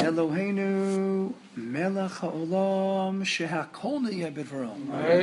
Eloheinu melech haolam shehakol niyeh b'dvaro.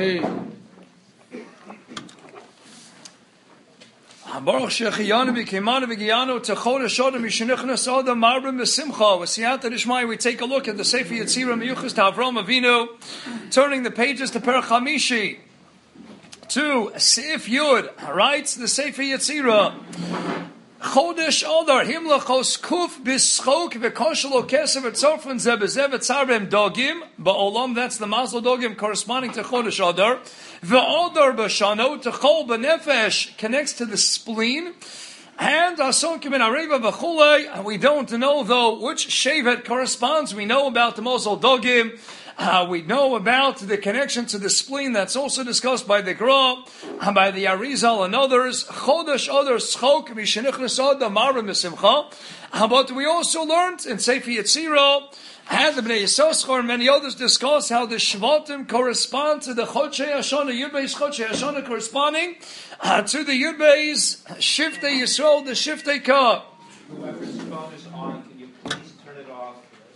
Baruch shechiyanu v'kimanu v'giyanu techodesh odom yishenichnas odom marbim v'simcha v'siyata d'shmai. We take a look at the Sefer Yetzirah Miyuchas to Avram Avinu, turning the pages to Perek Chamishi, to Seif Yud, writes the Sefer Yetzirah. Chodesh Adar himlachos kuf bischok v'koshelo kesev etzorfen ze bezev etzarbem dogim ba'olam. That's the mazel dogim corresponding to Chodesh Adar. V'Adar b'shano techol b'nefesh connects to the spleen. And asokim in areva v'chulei. We don't know though which shevet corresponds. We know about the mazel dogim. We know about the connection to the spleen that's also discussed by the Gra, by the Arizal and others. Chodesh Adar schok v'shenichnas odom marbim v'simcha. But we also learned in Sefer Yetzirah, and the Bnei Yissaschar and many others discuss how the Shvatim correspond to the Chodshei Hashanah, Yud Beis Chodshei Hashanah corresponding to the Yud Beis Shiftei Yisrael, the Shiftei Ka. Whoever's phone is on, can you please turn it off?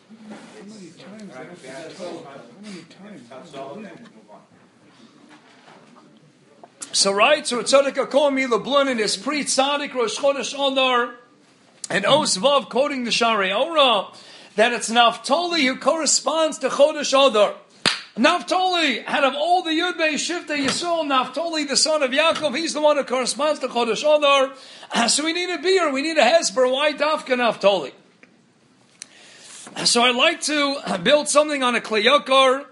So Tzaddik HaKol Mila Blunin is Pri Tzadik Rosh Chodesh Adar and Os Vav quoting the Sharei Ora that it's Naphtali who corresponds to Chodesh Adar. Naphtali, out of all the Yud Beis Shiftei Yisrael, Naphtali, the son of Yaakov, he's the one who corresponds to Chodesh Adar. So we need a beer, we need a hesper. Why Dafka Naphtali? So I'd like to build something on a Kli Yakar,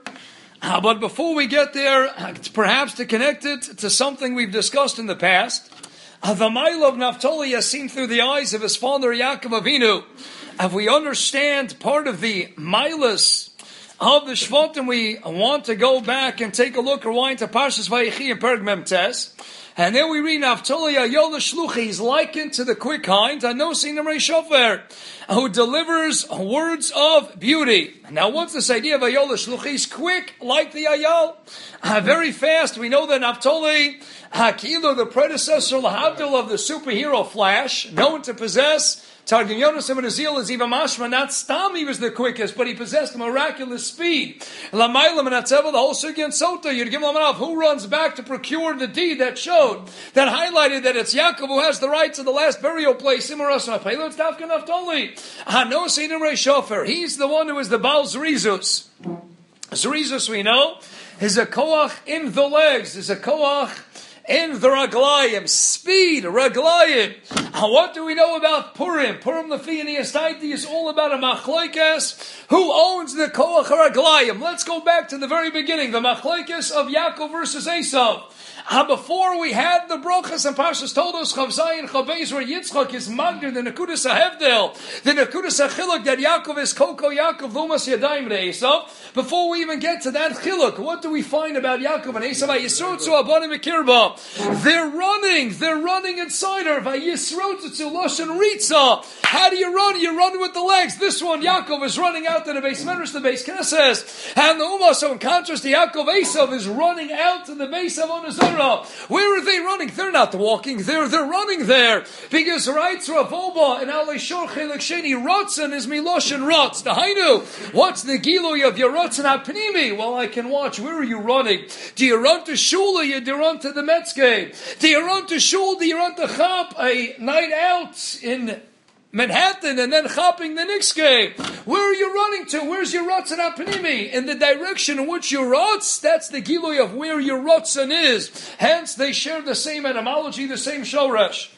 but before we get there, perhaps to connect it to something we've discussed in the past. The Mile of Naphtali is seen through the eyes of his father Yaakov Avinu. If we understand part of the Milas of the Shvatim, we want to go back and take a look, rewind to Parshas Vayechi and Perek Mem Tes. And then we read Naphtali Ayol Shluchi. He's likened to the quick hind, Anosi Nemrei Shofar, who delivers words of beauty. Now, what's this idea of Ayol Shluchi? He's quick like the Ayol, very fast. We know that Naphtali, Hakilu, the predecessor, Lahabdil of the superhero Flash, known to possess. Targum Yonas ibn Azil is even mashma, not Stam, he was the quickest, but he possessed miraculous speed. Lamaylam and Atzeva, the whole Sugi and Sota, you'd give him enough. Who runs back to procure the deed that showed, that highlighted that it's Yaakov who has the right to the last burial place? It's Dafka Naphtali. No Seinim Shofar. He's the one who is the Baal Zerizus. Zerizus, we know, is a koach in the legs, is a koach in the Raglayim, speed, Raglayim. What do we know about Purim? Purim Lefi and Yastaiti is all about a machlokes. Who owns the Koach Raglayim? Let's go back to the very beginning, the machlokes of Yaakov versus Esav. Before we had the brachas and Parshas Toldos Chav Zayin Chav Beis where Yitzchak is magdir the Nekudas HaHevdel, the Nekudas HaChiluk that Yaakov is Koko Yaakov Lumas Yadayim Esav. Before we even get to that Chiluk, what do we find about Yaakov and Esav? Vayisrotzu Abanim Mikirba. They're running inside her. Vayisrotzu Loshen Ritza. How do you run? You run with the legs. This one, Yaakov, is running out to the base Medrash, the base Knesses. And the Ummah, so in contrast to Yaakov, Esav is running out to the base of Onazorah. Where are they running? They're not walking. They're running there. Because writes Ravoba and Alei Shor Chelik Sheni, Rotzen is Miloshin Rotz. The Hainu. What's the Gilui of your Rotzen HaPnimi? Well, I can watch. Where are you running? Do you run to Shul or do you run to the Mets game? Do you run to Shul? Do you run to Chap? A night out in Manhattan and then chopping the Knicks game. Where are you running to? Where's your Ratzon HaPnimi? In the direction in which you Ratz, that's the Gilui of where your Ratzon is. Hence, they share the same etymology, the same Shoresh.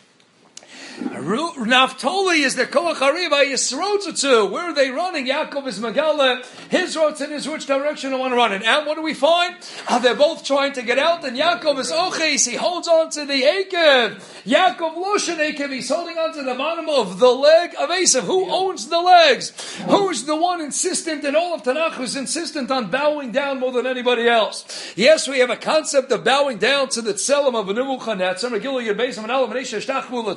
Naphtali is the Koach Hariva Yisrotzatzu. Where are they running? Yaakov is Megala. His Rotzen is which direction I want to run in. And what do we find? They're both trying to get out, and Yaakov is Oches. He holds on to the Akev. Yaakov Loshen Akev. He's holding on to the bottom of the leg of Esav. Who owns the legs? Who's the one insistent in all of Tanakh who's insistent on bowing down more than anybody else? Yes, we have a concept of bowing down to the Tzelem of Nebuchadnezzar. Megillah Yud Beis Amanal Manisha Shtachvu L'Tzelem.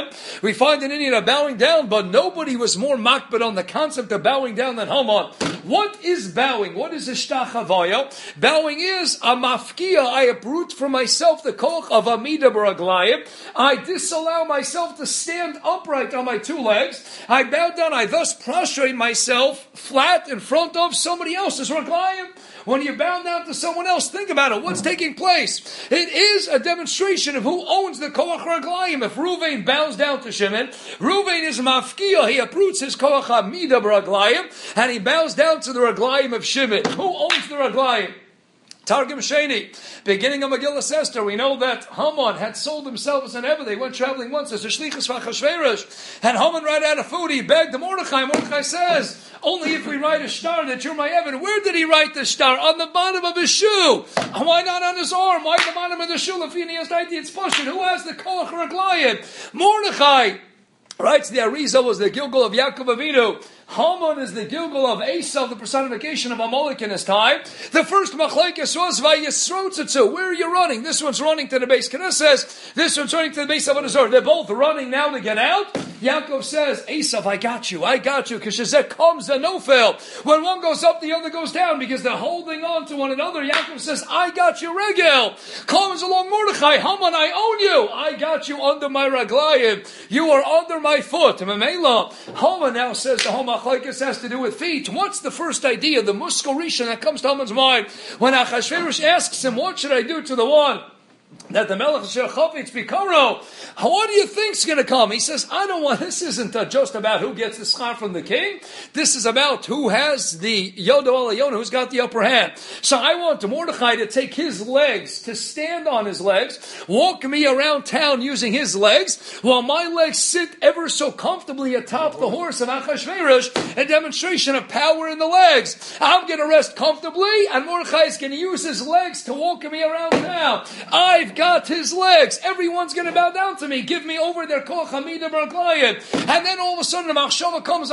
We find an Indian of bowing down, but nobody was more makbid on the concept of bowing down than Haman. What is bowing? What is ishtachavaya? Bowing is a mafkia. I uproot for myself the koch of amida baraglayim. I disallow myself to stand upright on my two legs. I bow down. I thus prostrate myself flat in front of somebody else's raglayim. When you bow down to someone else, think about it. What's taking place? It is a demonstration of who owns the koach raglayim. If Ruvain bows down to Shimon, Ruvain is mafkia. He uproots his koach amida baraglayim, and he bows down to the raglayim of Shimon. Who owns the raglayim? Targum Sheni, beginning of Megillah Esther, we know that Haman had sold himself as an Eved. They went traveling once as a Shlichus V'Achashverosh, and Haman ran out of food. He begged the Mordechai. Mordechai says, only if we write a star that you're my Eved. Where did he write the star? On the bottom of his shoe. Why not on his arm? Why the bottom of the shoe? It's pushing. Who has the Koach Raglayim? Mordechai. Writes the Arizal was the Gilgal of Yaakov Avinu. Haman is the Gilgal of Esav, the personification of Amalek in his time. The first machlekes was Vayisrotzatzu. Where are you running? This one's running to the base Knesset. This one's running to the base of Azor. They're both running now to get out. Yaakov says, Esav, I got you. Because Shazek comes and no fail. When one goes up, the other goes down because they're holding on to one another. Yaakov says, I got you, Regel. Comes along Mordechai. Haman, I own you. I got you under my raglayim. You are under my foot. Mamela. Haman now says to Haman, Machlekes has to do with feet. What's the first idea, the muskorisha that comes to Haman's mind when Achashverosh asks him, what should I do to the one that the Melech Asher Chavetz Bikaro? What do you think's going to come? He says, I don't want, this isn't just about who gets the schar from the king. This is about who has the Yodo Alayona, who's got the upper hand. So I want Mordechai to take his legs, to stand on his legs, walk me around town using his legs, while my legs sit ever so comfortably atop the horse of Achashverosh, a demonstration of power in the legs. I'm going to rest comfortably, and Mordechai is going to use his legs to walk me around town. I've got his legs. Everyone's going to bow down to me. Give me over their koch hamida baraglayim. And then all of a sudden the machshava comes,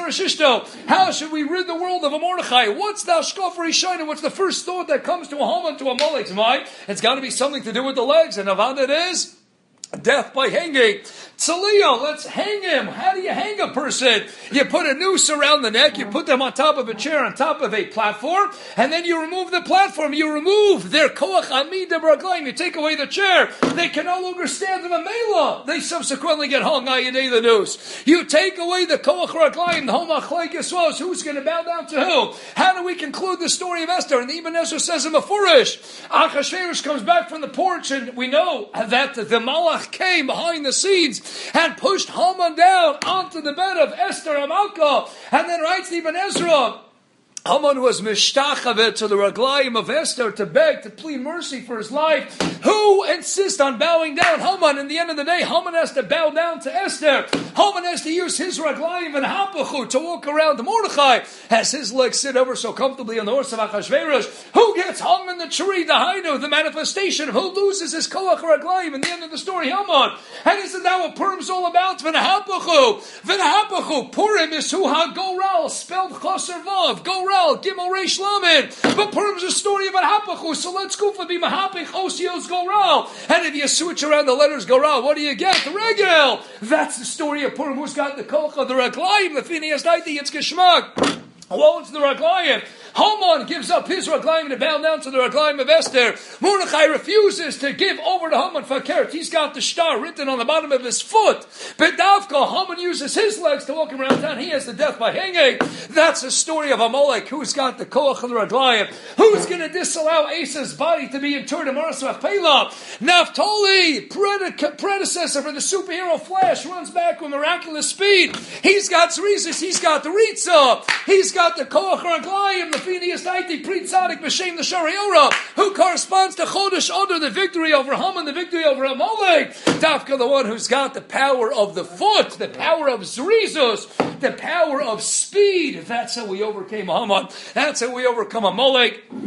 how should we rid the world of a Mordechai? What's the hashkaf rishayim? What's the first thought that comes to a Haman, to a Amalek's mind? It's got to be something to do with the legs. And Avada it is death by hanging. Tzaliyah, let's hang him. How do you hang a person? You put a noose around the neck, you put them on top of a chair, on top of a platform, and then you remove the platform, you remove their koach amida baraglayim, you take away the chair. They can no longer stand in a mela. They subsequently get hung, ayadei the noose. You take away the koach raglayim, the whole machlekes was, who's going to bow down to who? How do we conclude the story of Esther? And the Ibn Ezra says in Mefurish, Achashverosh comes back from the porch, and we know that the malach came behind the scenes and pushed Haman down onto the bed of Esther Amalka, and then writes the Ibn Ezra, Haman was mishtachaveh to the raglayim of Esther to beg, to plead mercy for his life. Who insists on bowing down? Haman. In the end of the day, Haman has to bow down to Esther. Haman has to use his raglayim and hapachu to walk around to Mordechai as his legs sit ever so comfortably on the horse of Achashverosh. Who gets hung in the tree? The Hainu, the manifestation of who loses his koach raglayim. In the end of the story, Haman. And isn't that what Purim's all about? V'nahapachu. V'nahapachu. Purim is who ha-goral, spelled chaser vav. Goral. Gimel Reish Lamed. But Purim's a story about Hapachu, so let's go for the Mahapich Osios Goral. And if you switch around the letters Goral, what do you get? The Regel. That's the story of Purim. Who's got the Kolcha, the Raglayim, the Phineas Daiti, it's Geshmak. Who owns the Raglayim? Haman gives up his raglayim to bow down to the raglayim of Esther. Mordechai refuses to give over to Haman fakert. He's got the star written on the bottom of his foot. But Davka, Haman uses his legs to walk around town. He has the death by hanging. That's the story of Amalek. Who's got the koach of the raglayim? Who's going to disallow Asa's body to be interred in Maras Machpelah? Naphtali, predecessor for the superhero Flash, runs back with miraculous speed. He's got Zrizis. He's got the Ritza. He's got the koach raglayim. Phineas Daiti, Pri Tzadik, B'Shem the Shariora, who corresponds to Chodesh Adar, the victory over Haman, the victory over Amalek. Dafka, the one who's got the power of the foot, the power of Zrizus, the power of speed. That's how we overcame Haman. That's how we overcome Amalek.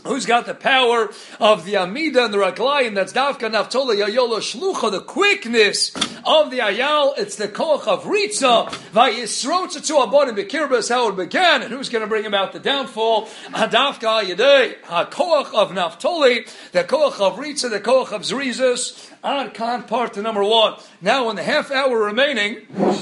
Who's got the power of the Amida and the Raglayim? That's Davka Naftoli Ayola Shlucha, the quickness of the Ayal. It's the Koach of Ritza. Vayisrotza to Abon and Bekirbas, how it began. And who's going to bring about the downfall? Davka Ayadei, HaKoach of Naftoli, the Koach of Ritza, the Koach of Zrizas. Ad Khan part to number 1. Now in the half hour remaining,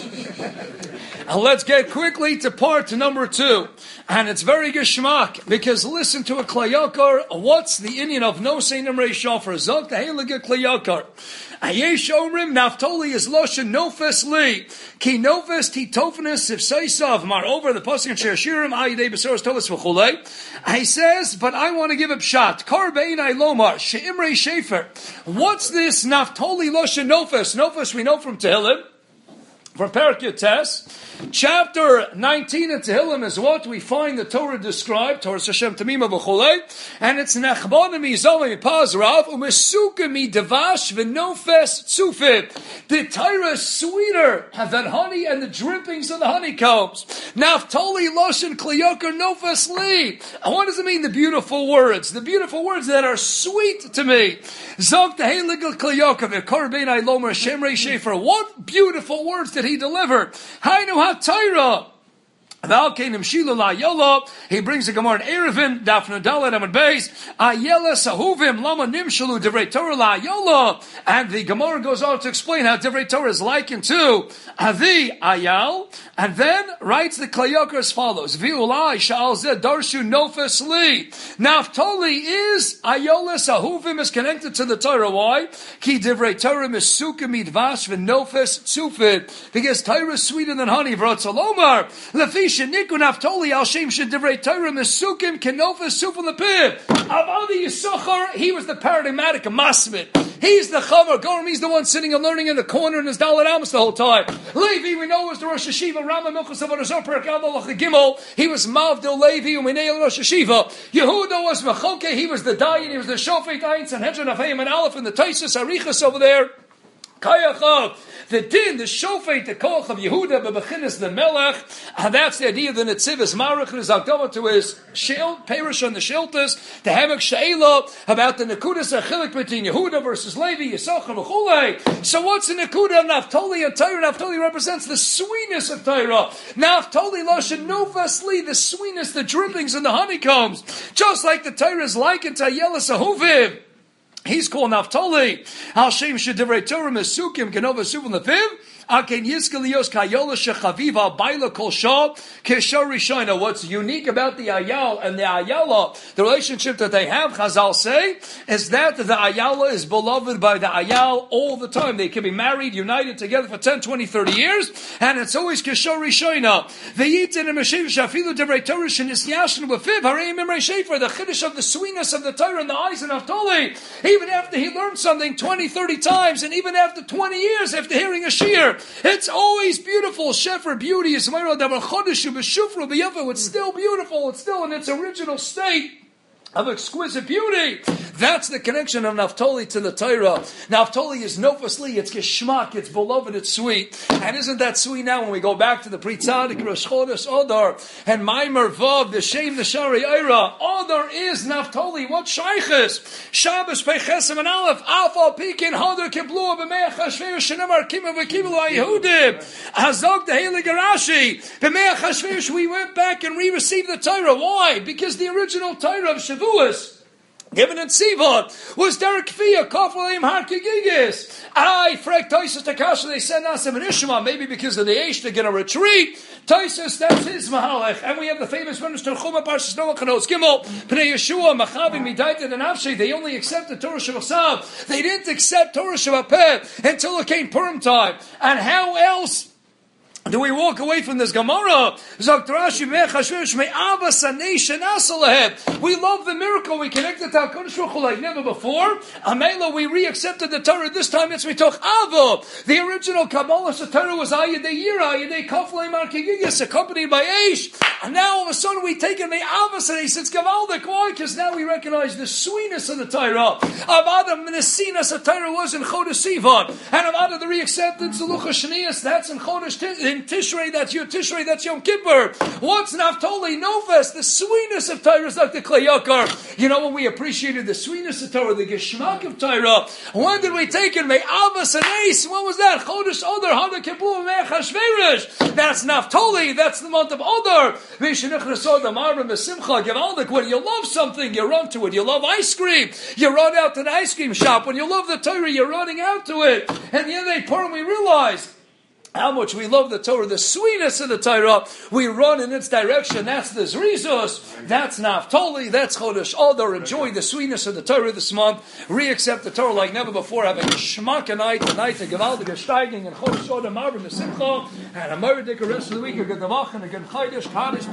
let's get quickly to part to number 2. And it's very geschmack, because listen to a Klayakar, what's the Indian of no Saint Imre Shofar? Zok the Heilige Klayakar. Ayesh Omrim, Naftoli is Loshen Nofes Li. Ki Nofes Titofanus Sifsaisav. Moreover, the Pasuk in Shashirim, Ayidei Besoros Tovas V'chulei. He says, but I want to give a pshat. Kar Be'inai Lomar, She'imrei Shefer. What's this Naftoli Loshen Nofes? Nofes we know from Tehillim. From Perek Yotes, chapter 19 in Tehillim is what we find the Torah described, Torah Hashem Tamima V'cholei, and it's Nechbonim Yizomim Pazrav, Umesukim Devash V'nofes Tzufid. The Torah is sweeter than honey and the drippings of the honeycombs. Naftoli Loshen Kliyokar Nofes Li. And what does it mean, the beautiful words? The beautiful words that are sweet to me. Zog the Heilige Kliyokar, V'kar Beinai Lomer Shemrei Shefer. What beautiful words did he deliver? Hainu HaTorah. He brings the Gemara in Erevin, Dafna Dalet Amud Beis, Ayela Sahuvim Lama Nimshalu Divrei Torah La Ayola, and the Gemara goes on to explain how Divrei Torah is likened to the Ayal, and then writes the Klayakar as follows: Viulai Sha'al Zed Darshu Nofes Li. Naftoli is Ayola Sahuvim is connected to the Torah. Why? Ki Divrei Torah Mesukim Midvash V'Nofes Tzufid, because Torah is sweeter than honey. V'Rotzalomar Lefish Niku Naftoli al Shem Shedivrei Torah Mesukim Kenofes Sufal Lepib. Avadi Yisachar, he was the paradigmatic Masmid. He's the Chavar Gorim. He's the one sitting and learning in the corner in his Dalet Amos the whole time. Levi, we know, was the Rosh Hashiva. Rama Milchus of Arazor Perakadol Gimel. He was Mavdil Levi Uminei Rosh Hashiva. Yehuda was Mechoke. He was the Dayan. He was the Shofet Ayin Sanhedrin Afayim and Aleph and the Taisus Arichas over there. Kayachav, the din, the shofet, the koach of Yehuda, bebechinas the melech, and that's the idea of the netzivis marach, and his akdama to his shield, perish on the shiltas, the hamek she'ela, about the nekudas achilik between Yehuda versus Levi, Yisachar, v'chulei. So what's the nekuda of Naftoli and Torah? Naftoli represents the sweetness of Torah. Naftoli loshen nofas li, the sweetness, the drippings and the honeycombs. Just like the Torah is likened to Ayela Sahuviv. He's called Naftoli. Al Shem Shedivrei Torah Mesukim Genova Sufal Nefiv. Aken Yiskalios Kayola Shechaviva Baila Kol Shah Keshar Rishona. What's unique about the Ayal and the Ayala, the relationship that they have, Chazal say, is that the Ayala is beloved by the Ayal all the time. They can be married, united together for 10, 20, 30 years, and it's always Keshar Rishona. Ve'yitin and Meshiv Shafilu Divrei Torah Shenisyashin Lefiv Hareim Imrei Shefer, the Chiddush of the sweetness of the Torah in the eyes of Naftoli. Even after he learned something 20, 30 times, and even after 20 years after hearing a shiur, it's always beautiful. Shefer beauty is it's still beautiful. It's still in its original state of exquisite beauty. That's the connection of Naftoli to the Torah. Naftoli is nofas li, it's geschmack, it's beloved, it's sweet. And isn't that sweet now when we go back to the Pri Tzadik, Rosh Chodesh Adar, and Maimer Vav, the Shem, the Shari Eira? Adar is Naftoli. What shayches? Shabbos, Pechesem, and Aleph, Alpha, Pekin, Hadar, Kiblua, B'meach, Hashveir, Shenemar, Kimah, V'Kiblu, Yehudim, Hazog, the Heilig Rashi, B'meach, Hashveir, we went back and re-received the Torah. Why? Because the original Torah of Shavuos, given in Sivot, was Derek Kfiyah, Koflaim Harkigigis. Frek Taisus Takasha, they sent us an Ishma, maybe because of the Aish, they're going to retreat. Taisus, that's his Mahalech. And we have the famous one, Chuma Parshas Noah Chanos Gimel, Pnei Yeshua, Machavim, Midaitin, and Avshei. They only accepted Torah Shabbasav. They didn't accept Torah Shabbapeh until it came Purim time. And how else do we walk away from this Gemara? We love the miracle. We connected to HaKadosh Baruch Hu like never before. Amela, we re-accepted the Torah. This time it's mitoch Avo. The original Kabbalah Torah was Ayadei Yira, Ayadei Kaflei Markigigis, accompanied by Eish. And now all of a sudden we take in the opposite. He says, Gavaldik, why? Because now we recognize the sweetness of the Torah. Avada, the sweetness of Torah was in Chodesh Sivan. And Avada, the re-acceptance of Luchas Shnias, that's in Chodesh in Tishrei, that's Yom Kippur. What's Naftali Nofes? The sweetness of Torah is like the Klei Yakar. You know, when we appreciated the sweetness of Torah, the Geshmak of Torah, when did we take it? Me'avas and Ace. When was that? Chodesh Adar, Hada Kippur, Me'ach HaShverish. That's Naftali. That's the month of Adar. When you love something, you run to it. You love ice cream, you run out to the ice cream shop. When you love the Torah, you're running out to it. And the other part, we realize how much we love the Torah, the sweetness of the Torah. We run in its direction. That's the Zrizus. That's Naftali. That's Chodesh Adar. Enjoy the sweetness of the Torah this month. Re-accept the Torah like never before. Having a Shmak a night, of Gewaldige Steiging, and Chodesh Adar, Marvin, the Simcha, and a Meradik, the rest of the week, a good Davach, and a good Chaydish, Kaddish.